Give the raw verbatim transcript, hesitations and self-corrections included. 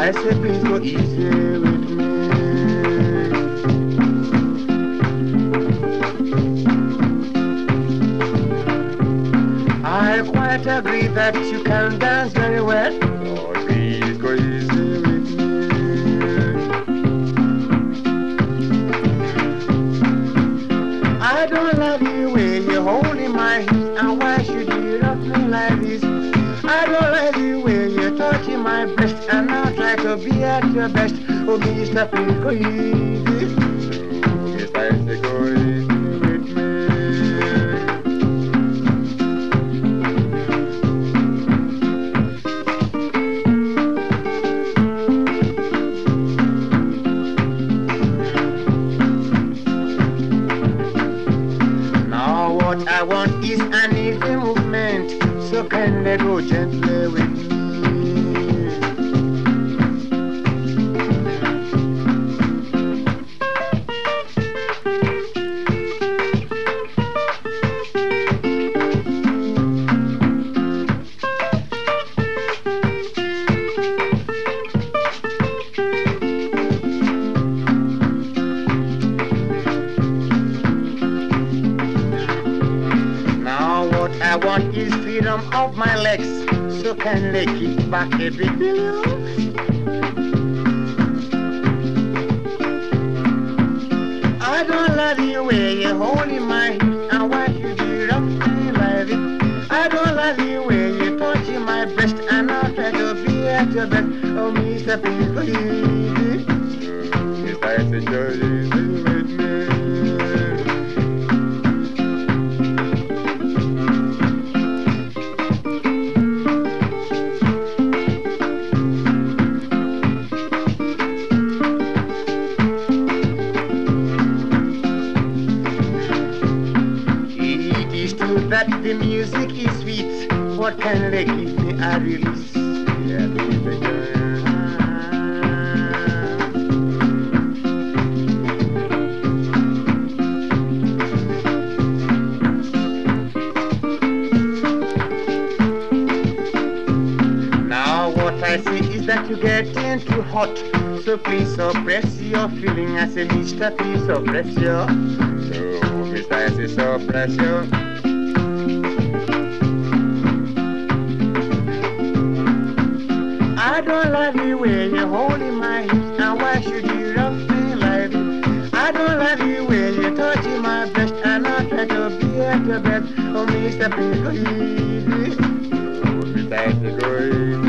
I said, please go easy with me. I quite agree that you can dance very well. Oh, please go easy with me. I don't love you when you're holding my hand, and why should you love me like this? I don't love you when you're touching my breast, and I'll try to be at your best. Oh, Mister Please go easy. Oh, Mister Please go easy with me. Now what I want is an easy movement, so kindly go gently with me. I want is freedom of my legs, so kindly kick back a bit, will you? I don't love you when you're holding my hand, and why should you love me like this? I don't love you when you're touching my breast, and I'll try to be at your best. Oh, Mister Please go easy. If I say you're easy with me. That the music is sweet, what can they give me a release? Yeah, baby. Now what I see is that you're getting too hot, so please suppress your feeling. I say, Mister Please suppress your. So, Mister I say, suppress your. I don't love you when you're holding my hand, and why should you love me like this? I don't love you when you're touching my breast, and I'll try to be at your best. Oh, Mister Please go easy. Oh, Mister Please go easy.